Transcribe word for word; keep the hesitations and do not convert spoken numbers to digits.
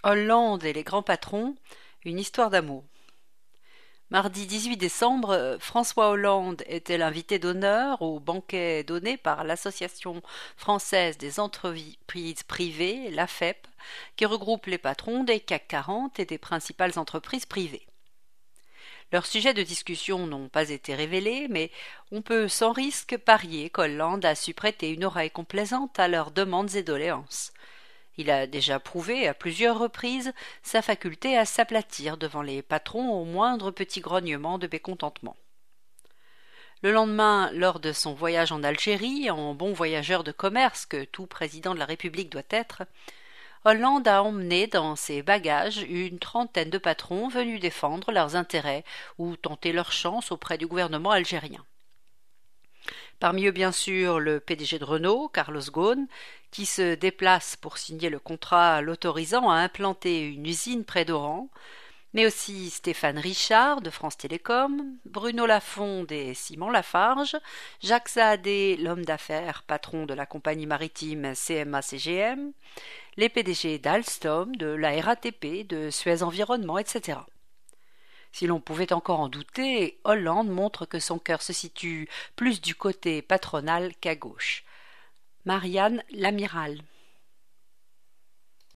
Hollande et les grands patrons, une histoire d'amour. Mardi dix-huit décembre, François Hollande était l'invité d'honneur au banquet donné par l'Association française des entreprises privées, l'A F E P, qui regroupe les patrons des C A C quarante et des principales entreprises privées. Leurs sujets de discussion n'ont pas été révélés, mais on peut sans risque parier qu'Hollande a su prêter une oreille complaisante à leurs demandes et doléances. Il a déjà prouvé à plusieurs reprises sa faculté à s'aplatir devant les patrons au moindre petit grognement de mécontentement. Le lendemain, lors de son voyage en Algérie, en bon voyageur de commerce que tout président de la République doit être, Hollande a emmené dans ses bagages une trentaine de patrons venus défendre leurs intérêts ou tenter leur chance auprès du gouvernement algérien. Parmi eux, bien sûr, le P D G de Renault, Carlos Ghosn, qui se déplace pour signer le contrat l'autorisant à implanter une usine près d'Oran, mais aussi Stéphane Richard de France Télécom, Bruno Lafond des Ciments Lafarge, Jacques Saadé, l'homme d'affaires patron de la compagnie maritime C M A C G M, les P D G d'Alstom, de la R A T P, de Suez Environnement, et cetera. Si l'on pouvait encore en douter, Hollande montre que son cœur se situe plus du côté patronal qu'à gauche. Marianne Lamiral.